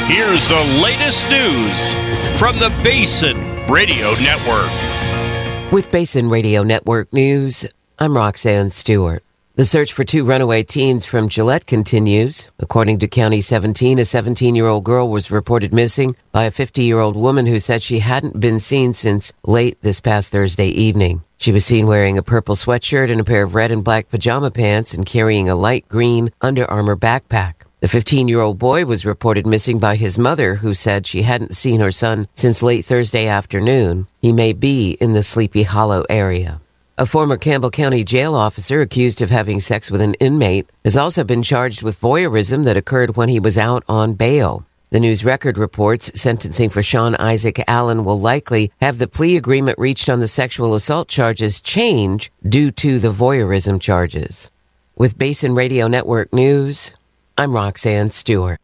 Here's the latest news from the Basin Radio Network. With Basin Radio Network News, I'm Roxanne Stewart. The search for two runaway teens from Gillette continues. According to County 17, a 17-year-old girl was reported missing by a 50-year-old woman who said she hadn't been seen since late this past Thursday evening. She was seen wearing a purple sweatshirt and a pair of red and black pajama pants and carrying a light green Under Armour backpack. The 15-year-old boy was reported missing by his mother, who said she hadn't seen her son since late Thursday afternoon. He may be in the Sleepy Hollow area. A former Campbell County jail officer accused of having sex with an inmate has also been charged with voyeurism that occurred when he was out on bail. The News Record reports sentencing for Sean Isaac Allen will likely have the plea agreement reached on the sexual assault charges change due to the voyeurism charges. With Basin Radio Network News, I'm Roxanne Stewart.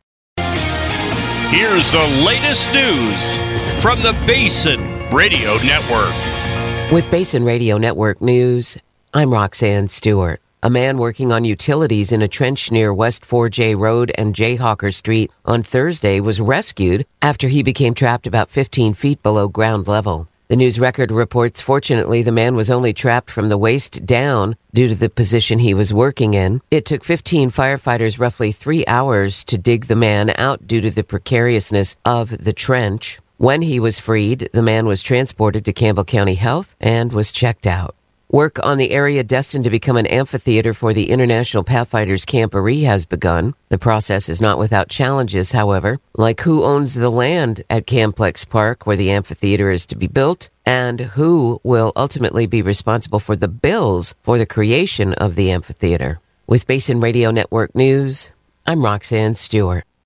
Here's the latest news from the Basin Radio Network. With Basin Radio Network News, I'm Roxanne Stewart. A man working on utilities in a trench near West 4J Road and Jayhawker Street on Thursday was rescued after he became trapped about 15 feet below ground level. The News Record reports, fortunately, the man was only trapped from the waist down due to the position he was working in. It took 15 firefighters roughly 3 hours to dig the man out due to the precariousness of the trench. When he was freed, the man was transported to Campbell County Health and was checked out. Work on the area destined to become an amphitheater for the International Pathfinders Camporee has begun. The process is not without challenges, however, like who owns the land at Camplex Park where the amphitheater is to be built, and who will ultimately be responsible for the bills for the creation of the amphitheater. With Basin Radio Network News, I'm Roxanne Stewart.